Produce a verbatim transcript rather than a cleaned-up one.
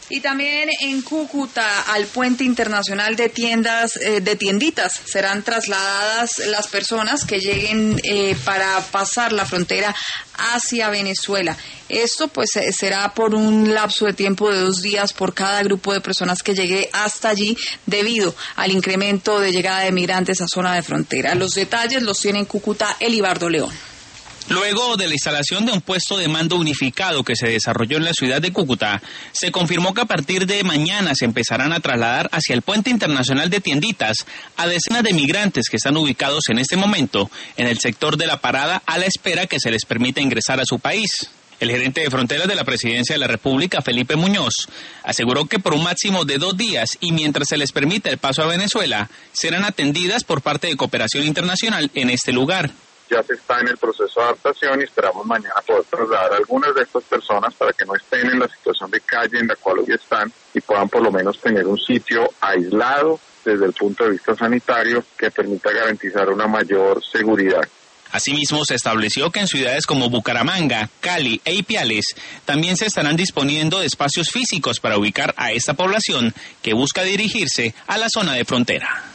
Y también en Cúcuta, al puente internacional de tiendas, eh, de tienditas, serán trasladadas las personas que lleguen eh, para pasar la frontera hacia Venezuela. Esto pues será por un lapso de tiempo de dos días por cada grupo de personas que llegue hasta allí debido al incremento de llegada de migrantes a zona de frontera. Los detalles los tiene en Cúcuta Elibardo León. Luego de la instalación de un puesto de mando unificado que se desarrolló en la ciudad de Cúcuta, se confirmó que a partir de mañana se empezarán a trasladar hacia el puente internacional de Tienditas a decenas de migrantes que están ubicados en este momento en el sector de la parada a la espera que se les permita ingresar a su país. El gerente de fronteras de la Presidencia de la República, Felipe Muñoz, aseguró que por un máximo de dos días y mientras se les permita el paso a Venezuela, serán atendidas por parte de Cooperación Internacional en este lugar. Ya se está en el proceso de adaptación y esperamos mañana poder trasladar a algunas de estas personas para que no estén en la situación de calle en la cual hoy están y puedan por lo menos tener un sitio aislado desde el punto de vista sanitario que permita garantizar una mayor seguridad. Asimismo, se estableció que en ciudades como Bucaramanga, Cali e Ipiales también se estarán disponiendo de espacios físicos para ubicar a esta población que busca dirigirse a la zona de frontera.